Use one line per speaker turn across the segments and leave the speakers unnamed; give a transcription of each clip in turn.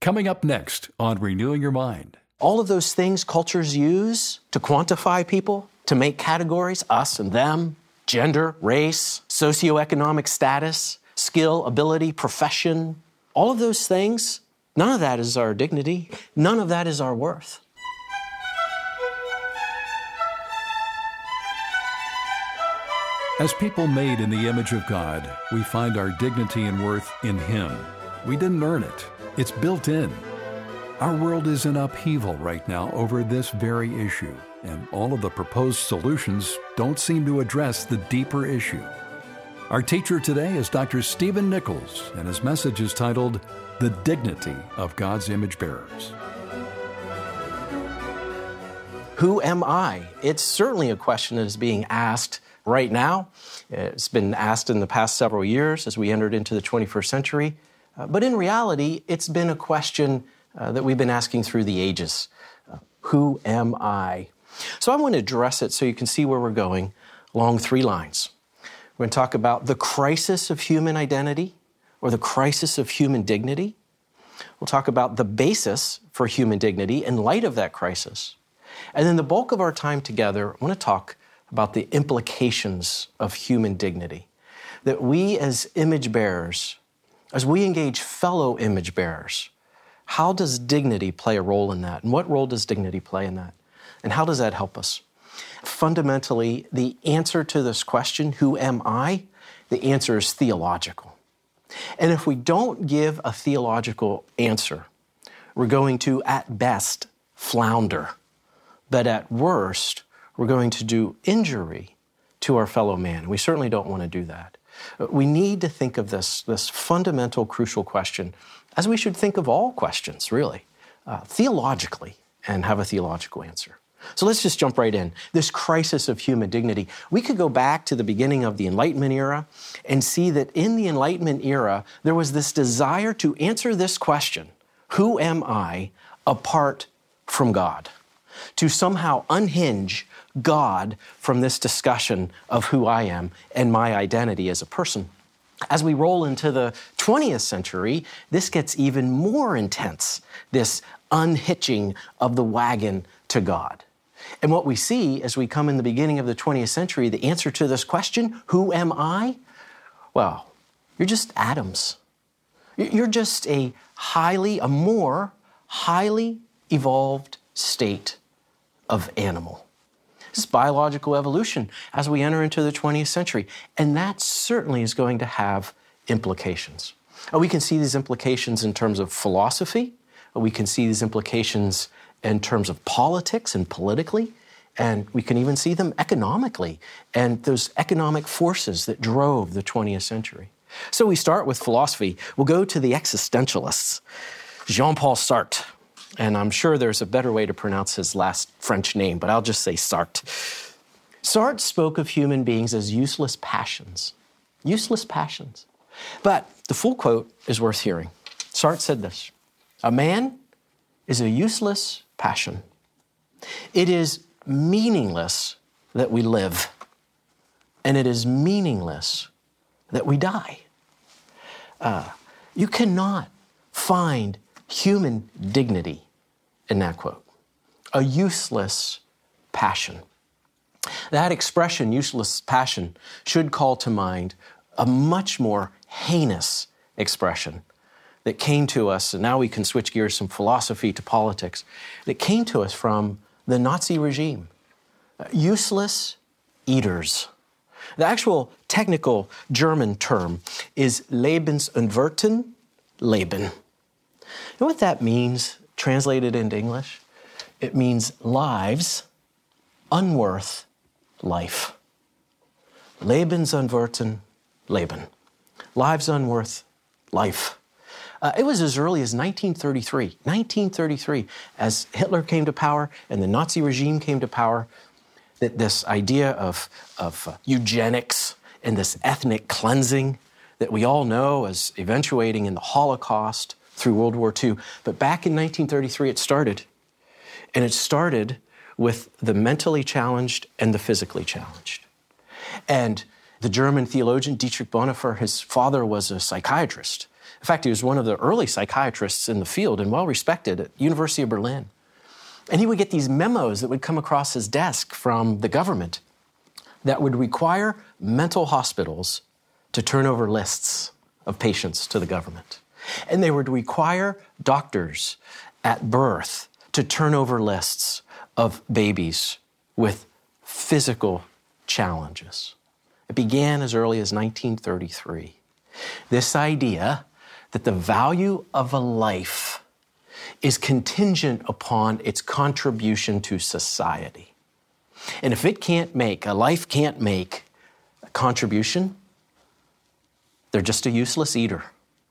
Coming up next on Renewing Your Mind.
All of those things cultures use to quantify people, to make categories, us and them, gender, race, socioeconomic status, skill, ability, profession, all of those things, none of that is our dignity. None of that is our worth.
As people made in the image of God, we find our dignity and worth in Him. We didn't earn it. It's built in. Our world is in upheaval right now over this very issue, and all of the proposed solutions don't seem to address the deeper issue. Our teacher today is Dr. Stephen Nichols, and his message is titled, The Dignity of God's Image Bearers.
Who am I? It's certainly a question that is being asked right now. It's been asked in the past several years as we entered into the 21st century. But in reality, it's been a question that we've been asking through the ages. Who am I? So I want to address it so you can see where we're going along three lines. We're going to talk about the crisis of human identity or the crisis of human dignity. We'll talk about the basis for human dignity in light of that crisis. And then the bulk of our time together, I want to talk about the implications of human dignity. That we as image bearers, as we engage fellow image bearers, how does dignity play a role in that? And what role does dignity play in that? And how does that help us? Fundamentally, the answer to this question, who am I? The answer is theological. And if we don't give a theological answer, we're going to, at best, flounder. But at worst, we're going to do injury to our fellow man. We certainly don't want to do that. We need to think of this fundamental, crucial question, as we should think of all questions, really, theologically, and have a theological answer. So let's just jump right in. This crisis of human dignity. We could go back to the beginning of the Enlightenment era and see that in the Enlightenment era, there was this desire to answer this question, who am I apart from God? To somehow unhinge God from this discussion of who I am and my identity as a person. As we roll into the 20th century, this gets even more intense, this unhitching of the wagon to God. And what we see as we come in the beginning of the 20th century, the answer to this question, who am I? Well, you're just atoms. You're just a more highly evolved state of animal. This is biological evolution as we enter into the 20th century. And that certainly is going to have implications. We can see these implications in terms of philosophy. We can see these implications in terms of politics and politically. And we can even see them economically and those economic forces that drove the 20th century. So we start with philosophy. We'll go to the existentialists. Jean-Paul Sartre. And I'm sure there's a better way to pronounce his last French name, but I'll just say Sartre. Sartre spoke of human beings as useless passions. Useless passions. But the full quote is worth hearing. Sartre said this, "A man is a useless passion. It is meaningless that we live, and it is meaningless that we die." You cannot find human dignity in that quote. A useless passion. That expression, useless passion, should call to mind a much more heinous expression that came to us, and now we can switch gears from philosophy to politics, that came to us from the Nazi regime. Useless eaters. The actual technical German term is lebensunwerten Leben. You know what that means, translated into English? It means lives unworth life. Lebensunwerten Leben. Lives unworth life. It was as early as 1933, as Hitler came to power and the Nazi regime came to power, that this idea of eugenics and this ethnic cleansing that we all know as eventuating in the Holocaust through World War II. But back in 1933, it started. And it started with the mentally challenged and the physically challenged. And the German theologian Dietrich Bonhoeffer, his father was a psychiatrist. In fact, he was one of the early psychiatrists in the field and well-respected at University of Berlin. And he would get these memos that would come across his desk from the government that would require mental hospitals to turn over lists of patients to the government. And they would require doctors at birth to turn over lists of babies with physical challenges. It began as early as 1933. This idea that the value of a life is contingent upon its contribution to society. And if a life can't make a contribution, they're just a useless eater.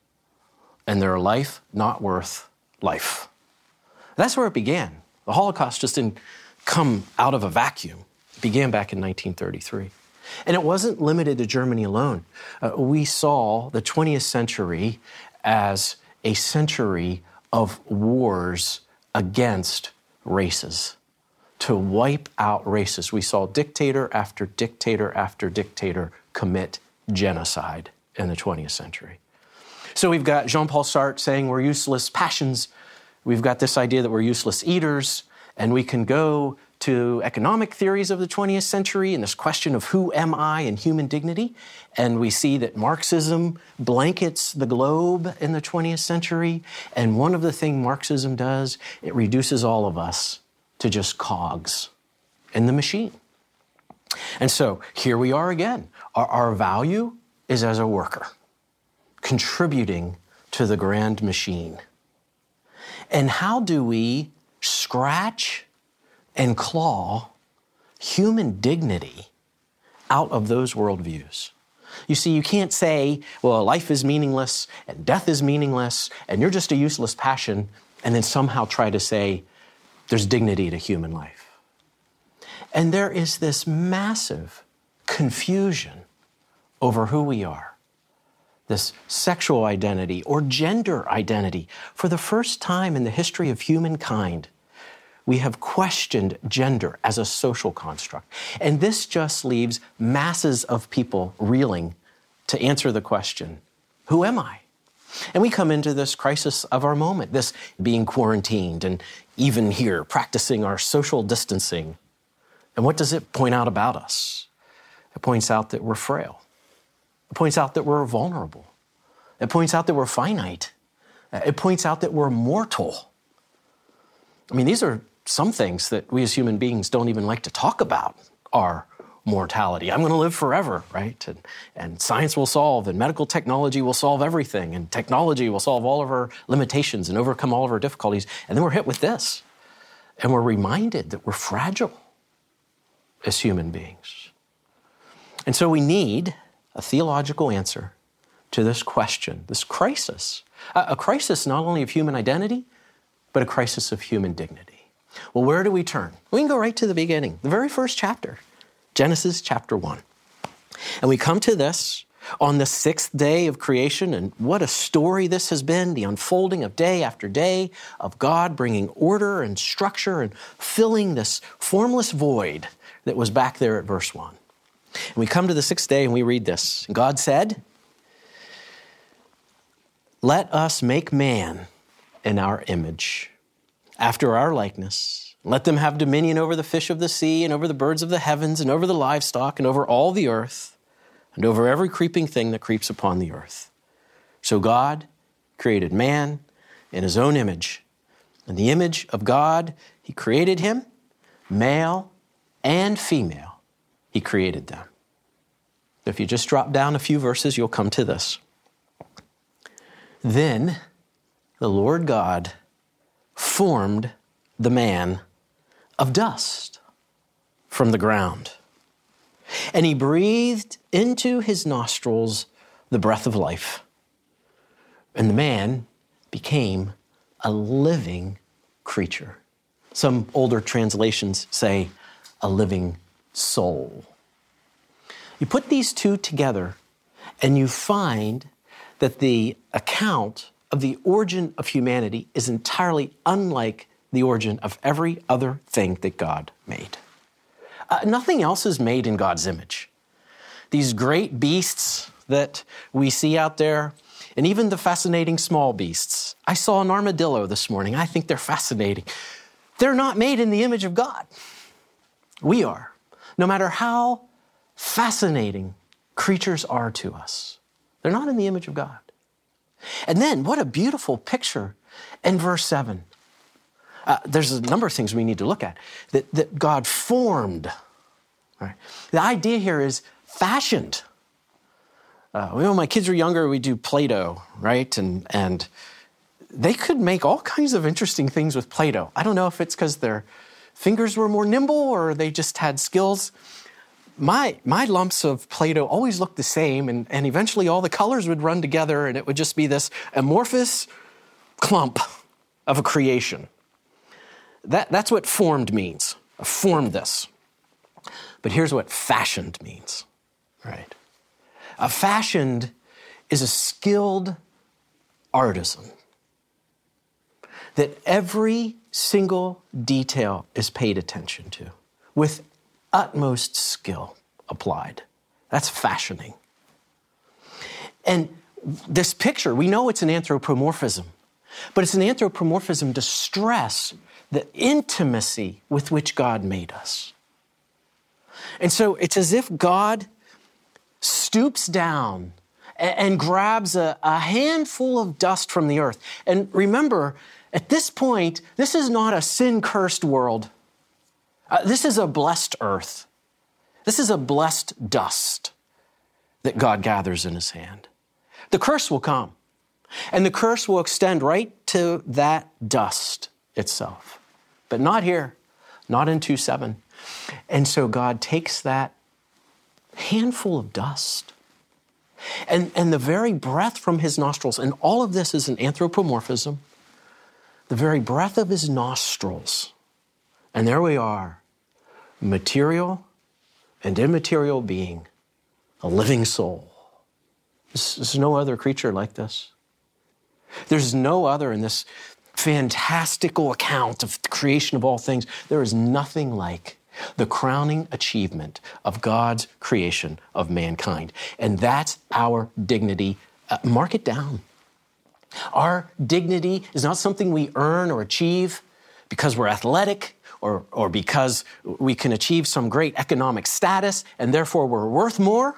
And they're a life not worth life. That's where it began. The Holocaust just didn't come out of a vacuum. It began back in 1933. And it wasn't limited to Germany alone. We saw the 20th century as a century of wars against races, to wipe out races. We saw dictator after dictator after dictator commit genocide in the 20th century. So we've got Jean-Paul Sartre saying we're useless passions. We've got this idea that we're useless eaters, and we can go to economic theories of the 20th century and this question of who am I and human dignity. And we see that Marxism blankets the globe in the 20th century. And one of the things Marxism does, it reduces all of us to just cogs in the machine. And so here we are again. Our value is as a worker, contributing to the grand machine. And how do we scratch and claw human dignity out of those worldviews? You see, you can't say, well, life is meaningless and death is meaningless and you're just a useless passion, and then somehow try to say there's dignity to human life. And there is this massive confusion over who we are. This sexual identity or gender identity. For the first time in the history of humankind, we have questioned gender as a social construct. And this just leaves masses of people reeling to answer the question, who am I? And we come into this crisis of our moment, this being quarantined and even here practicing our social distancing. And what does it point out about us? It points out that we're frail. It points out that we're vulnerable. It points out that we're finite. It points out that we're mortal. I mean, these are some things that we as human beings don't even like to talk about, our mortality. I'm going to live forever, right? And science will solve, and medical technology will solve everything, and technology will solve all of our limitations and overcome all of our difficulties. And then we're hit with this, and we're reminded that we're fragile as human beings. And so we need a theological answer to this question, this crisis, a crisis not only of human identity, but a crisis of human dignity. Well, where do we turn? We can go right to the beginning, the very first chapter, Genesis chapter 1. And we come to this on the 6th day of creation, and what a story this has been, the unfolding of day after day of God bringing order and structure and filling this formless void that was back there at verse 1. And we come to the 6th day and we read this. God said, "Let us make man in our image, after our likeness. Let them have dominion over the fish of the sea and over the birds of the heavens and over the livestock and over all the earth and over every creeping thing that creeps upon the earth." So God created man in his own image. In the image of God, he created him, male and female, he created them. If you just drop down a few verses, you'll come to this. Then the Lord God formed the man of dust from the ground, and he breathed into his nostrils the breath of life, and the man became a living creature. Some older translations say a living soul. You put these two together and you find that the account of the origin of humanity is entirely unlike the origin of every other thing that God made. Nothing else is made in God's image. These great beasts that we see out there, and even the fascinating small beasts. I saw an armadillo this morning. I think they're fascinating. They're not made in the image of God. We are. No matter how fascinating creatures are to us, they're not in the image of God. And then, what a beautiful picture in verse 7. There's a number of things we need to look at that God formed. Right? The idea here is fashioned. When my kids were younger, we do Play-Doh, right? And they could make all kinds of interesting things with Play-Doh. I don't know if it's because their fingers were more nimble or they just had skills. My lumps of Play-Doh always looked the same, and eventually all the colors would run together, and it would just be this amorphous clump of a creation. That's what formed means. I formed this. But here's what fashioned means, right? A fashioned is a skilled artisan that every single detail is paid attention to with utmost skill applied. That's fashioning. And this picture, we know it's an anthropomorphism, but it's an anthropomorphism to stress the intimacy with which God made us. And so it's as if God stoops down and grabs a handful of dust from the earth. And remember, at this point, this is not a sin-cursed world. This is a blessed earth. This is a blessed dust that God gathers in his hand. The curse will come, and the curse will extend right to that dust itself. But not here, not in 2:7. And so God takes that handful of dust and the very breath from his nostrils, and all of this is an anthropomorphism, the very breath of his nostrils. And there we are, material and immaterial being, a living soul. There's no other creature like this. There's no other in this fantastical account of the creation of all things. There is nothing like the crowning achievement of God's creation of mankind. And that's our dignity. Mark it down. Our dignity is not something we earn or achieve because we're athletic or because we can achieve some great economic status and therefore we're worth more.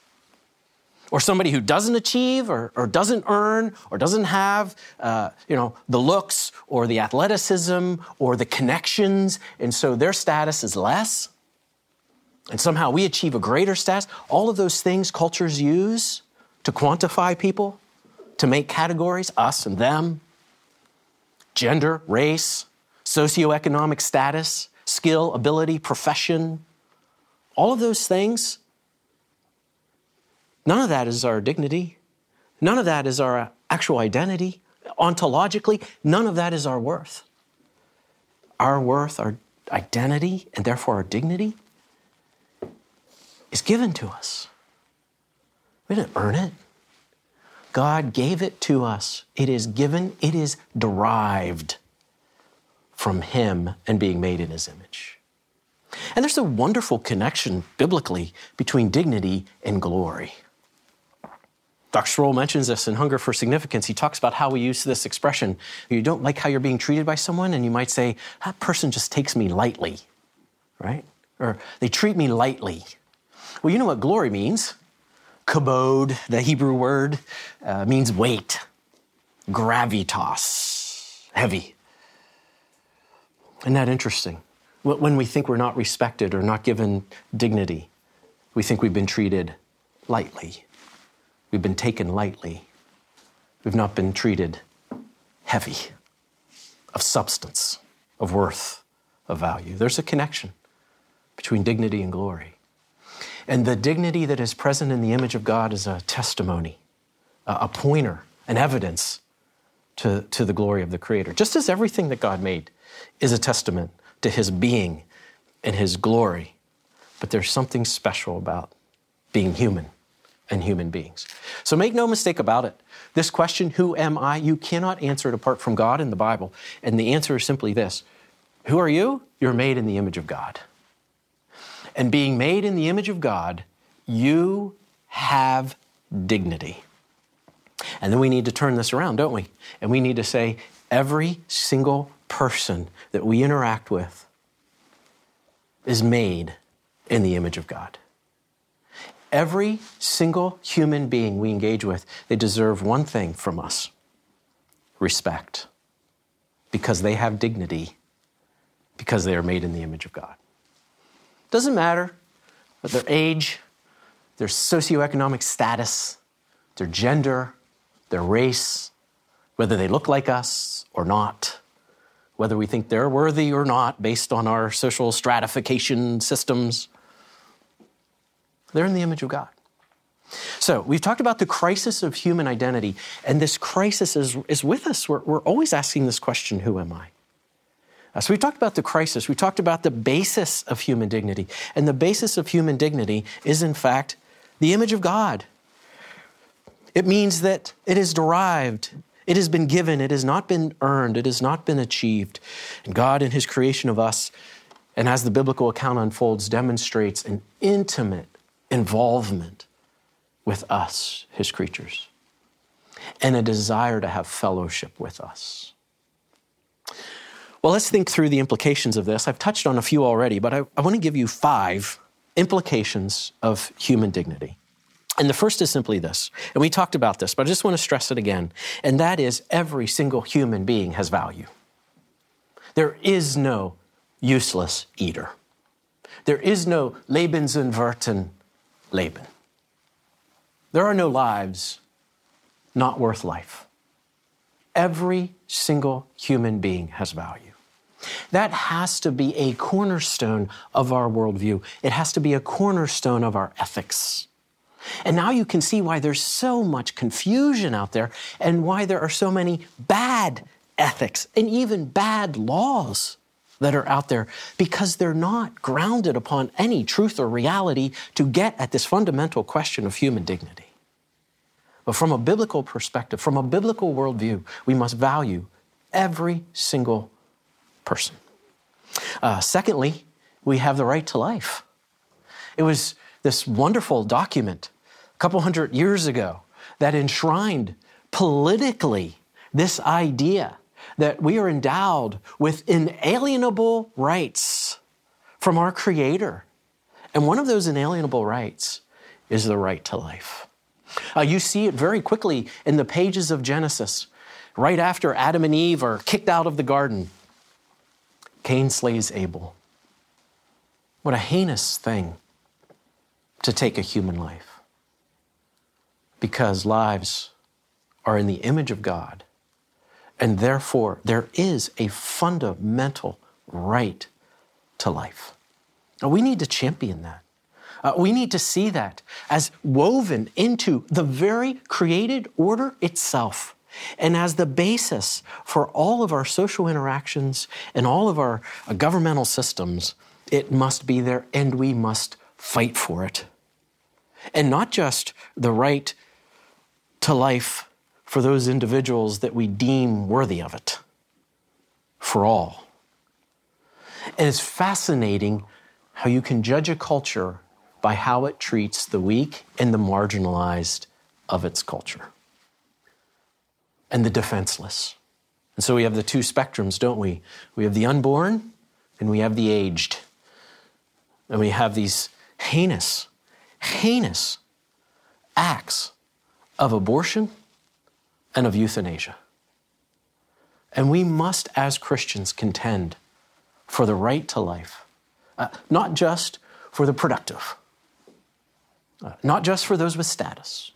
Or somebody who doesn't achieve or doesn't earn or doesn't have the looks or the athleticism or the connections, and so their status is less. And somehow we achieve a greater status. All of those things cultures use to quantify people, to make categories, us and them, gender, race, socioeconomic status, skill, ability, profession, all of those things. None of that is our dignity. None of that is our actual identity. Ontologically, none of that is our worth. Our worth, our identity, and therefore our dignity is given to us. We didn't earn it. God gave it to us. It is given, it is derived from him and being made in his image. And there's a wonderful connection biblically between dignity and glory. Dr. Sproul mentions this in Hunger for Significance. He talks about how we use this expression. You don't like how you're being treated by someone, and you might say, that person just takes me lightly, right? Or they treat me lightly. Well, you know what glory means. Kabod, the Hebrew word, means weight, gravitas, heavy. Isn't that interesting? When we think we're not respected or not given dignity, we think we've been treated lightly. We've been taken lightly. We've not been treated heavy, of substance, of worth, of value. There's a connection between dignity and glory. And the dignity that is present in the image of God is a testimony, a pointer, an evidence to the glory of the Creator. Just as everything that God made is a testament to his being and his glory. But there's something special about being human and human beings. So make no mistake about it. This question, who am I? You cannot answer it apart from God in the Bible. And the answer is simply this. Who are you? You're made in the image of God. And being made in the image of God, you have dignity. And then we need to turn this around, don't we? And we need to say, every single person that we interact with is made in the image of God. Every single human being we engage with, they deserve one thing from us: respect. Because they have dignity, because they are made in the image of God. Doesn't matter what their age, their socioeconomic status, their gender, their race, whether they look like us or not, whether we think they're worthy or not based on our social stratification systems. They're in the image of God. So we've talked about the crisis of human identity, and this crisis is with us. We're always asking this question, who am I? So we've talked about the crisis. We talked about the basis of human dignity. And the basis of human dignity is, in fact, the image of God. It means that it is derived, it has been given, it has not been earned, it has not been achieved. And God, in his creation of us, and as the biblical account unfolds, demonstrates an intimate involvement with us, his creatures, and a desire to have fellowship with us. Well, let's think through the implications of this. I've touched on a few already, but I want to give you 5 implications of human dignity. And the first is simply this, and we talked about this, but I just want to stress it again, and that is every single human being has value. There is no useless eater. There is no Lebenswerten Leben. There are no lives not worth life. Every single human being has value. That has to be a cornerstone of our worldview. It has to be a cornerstone of our ethics. And now you can see why there's so much confusion out there and why there are so many bad ethics and even bad laws that are out there, because they're not grounded upon any truth or reality to get at this fundamental question of human dignity. But from a biblical perspective, from a biblical worldview, we must value every single person. Secondly, we have the right to life. It was this wonderful document a couple hundred years ago that enshrined politically this idea that we are endowed with inalienable rights from our Creator. And one of those inalienable rights is the right to life. You see it very quickly in the pages of Genesis. Right after Adam and Eve are kicked out of the garden, Cain slays Abel. What a heinous thing to take a human life. Because lives are in the image of God. And therefore, there is a fundamental right to life. And we need to champion that. We need to see that as woven into the very created order itself, and as the basis for all of our social interactions and all of our governmental systems. It must be there, and we must fight for it. And not just the right to life for those individuals that we deem worthy of it, for all. And it's fascinating how you can judge a culture by how it treats the weak and the marginalized of its culture, and the defenseless. And so we have the 2 spectrums, don't we? We have the unborn and we have the aged. And we have these heinous acts of abortion and of euthanasia. And we must, as Christians, contend for the right to life, not just for the productive, not just for those with status.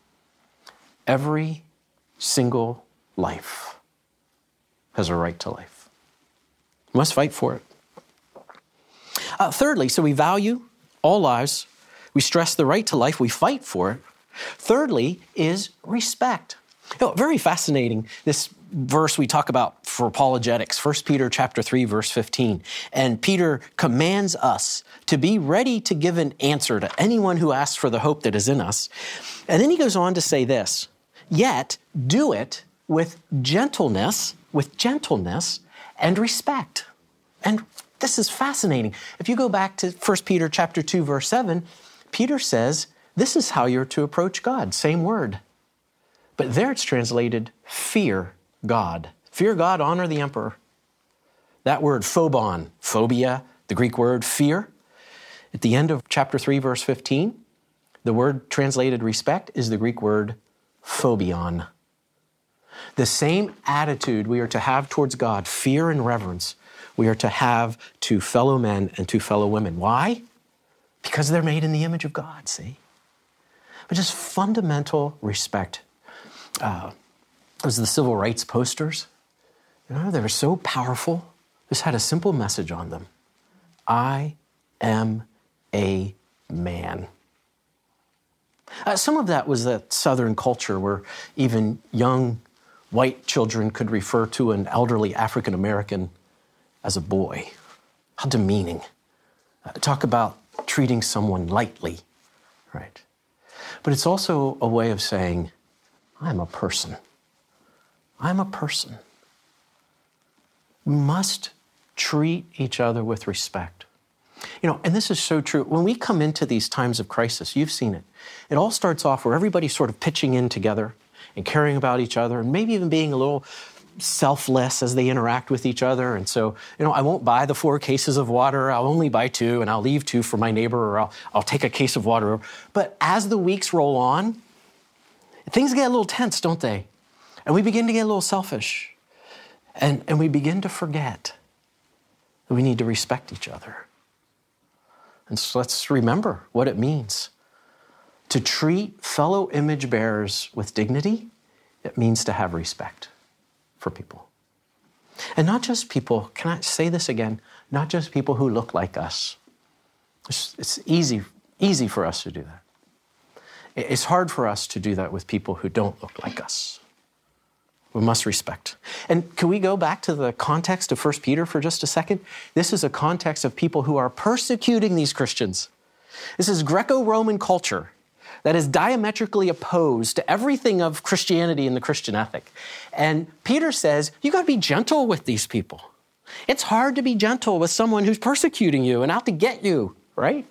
Every single life has a right to life. We must fight for it. Thirdly, so we value all lives. We stress the right to life. We fight for it. Thirdly is respect. Very fascinating, this verse we talk about for apologetics, 1 Peter chapter 3, verse 15. And Peter commands us to be ready to give an answer to anyone who asks for the hope that is in us. And then he goes on to say this, yet do it with gentleness and respect. And this is fascinating. If you go back to 1 Peter chapter 2, verse 7, Peter says, this is how you're to approach God. Same word. But there it's translated fear God. Fear God, honor the emperor. That word phobon, phobia, the Greek word fear. At the end of chapter 3, verse 15, the word translated respect is the Greek word phobion. The same attitude we are to have towards God, fear and reverence, we are to have to fellow men and to fellow women. Why? Because they're made in the image of God, see? But just fundamental respect. It was the civil rights posters. They were so powerful. Just had a simple message on them. I am a man. Some of that was that Southern culture where even young white children could refer to an elderly African American as a boy. How demeaning. Talk about treating someone lightly, right? But it's also a way of saying, I'm a person. I'm a person. We must treat each other with respect. And this is so true. When we come into these times of crisis, you've seen it. It all starts off where everybody's sort of pitching in together and caring about each other and maybe even being a little selfless as they interact with each other. And so, I won't buy the 4 cases of water. I'll only buy 2 and I'll leave 2 for my neighbor, or I'll take a case of water. But as the weeks roll on, things get a little tense, don't they? And we begin to get a little selfish. And we begin to forget that we need to respect each other. And so let's remember what it means to treat fellow image bearers with dignity. It means to have respect for people. And not just people, can I say this again? Not just people who look like us. It's easy for us to do that. It's hard for us to do that with people who don't look like us. We must respect. And can we go back to the context of 1 Peter for just a second? This is a context of people who are persecuting these Christians. This is Greco-Roman culture that is diametrically opposed to everything of Christianity and the Christian ethic. And Peter says, you got to be gentle with these people. It's hard to be gentle with someone who's persecuting you and out to get you, right?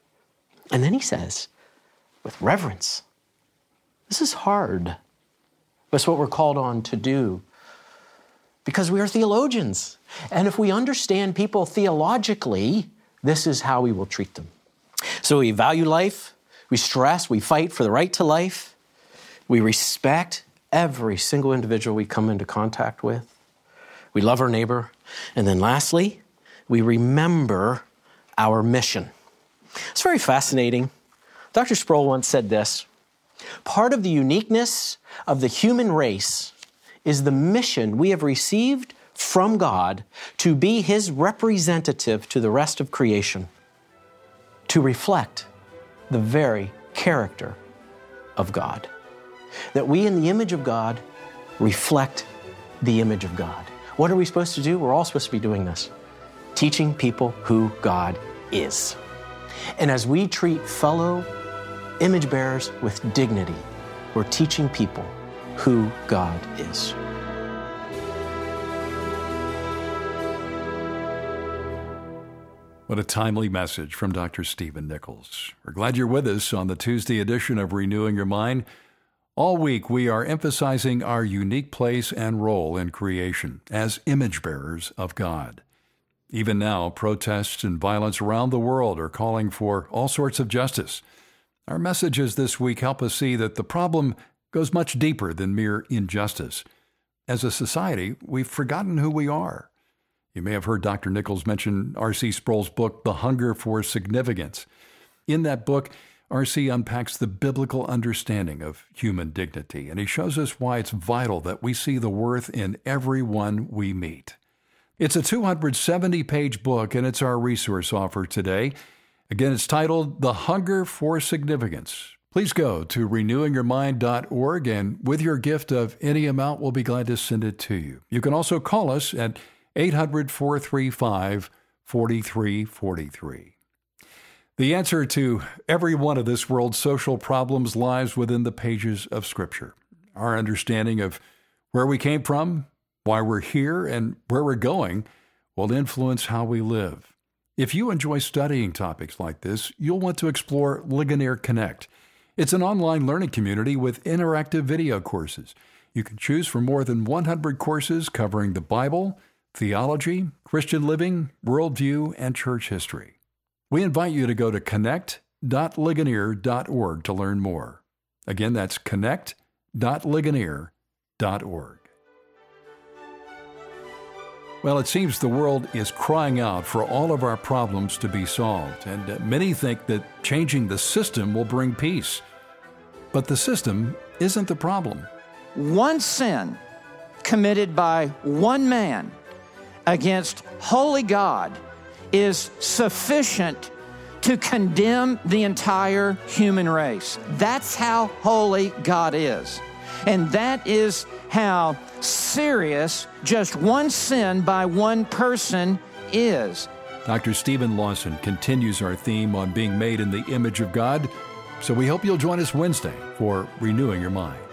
And then he says, with reverence. This is hard. But it's what we're called on to do because we are theologians. And if we understand people theologically, this is how we will treat them. So we value life, we stress, we fight for the right to life, we respect every single individual we come into contact with, we love our neighbor, and then lastly, we remember our mission. It's very fascinating. Dr. Sproul once said this, part of the uniqueness of the human race is the mission we have received from God to be His representative to the rest of creation, to reflect the very character of God. That we in the image of God reflect the image of God. What are we supposed to do? We're all supposed to be doing this, teaching people who God is. And as we treat fellow image bearers with dignity, we're teaching people who God is.
What a timely message from Dr. Stephen Nichols. We're glad you're with us on the Tuesday edition of Renewing Your Mind. All week, we are emphasizing our unique place and role in creation as image bearers of God. Even now, protests and violence around the world are calling for all sorts of justice. Our messages this week help us see that the problem goes much deeper than mere injustice. As a society, we've forgotten who we are. You may have heard Dr. Nichols mention R.C. Sproul's book, The Hunger for Significance. In that book, R.C. unpacks the biblical understanding of human dignity, and he shows us why it's vital that we see the worth in everyone we meet. It's a 270-page book, and it's our resource offer today. Again, it's titled The Hunger for Significance. Please go to renewingyourmind.org, and with your gift of any amount, we'll be glad to send it to you. You can also call us at 800-435-4343. The answer to every one of this world's social problems lies within the pages of Scripture. Our understanding of where we came from, why we're here, and where we're going will influence how we live. If you enjoy studying topics like this, you'll want to explore Ligonier Connect. It's an online learning community with interactive video courses. You can choose from more than 100 courses covering the Bible, theology, Christian living, worldview, and church history. We invite you to go to connect.ligonier.org to learn more. Again, that's connect.ligonier.org. Well, it seems the world is crying out for all of our problems to be solved, and many think that changing the system will bring peace. But the system isn't the problem.
One sin committed by one man against holy God is sufficient to condemn the entire human race. That's how holy God is. And that is how serious just one sin by one person is.
Dr. Stephen Lawson continues our theme on being made in the image of God, so we hope you'll join us Wednesday for Renewing Your Mind.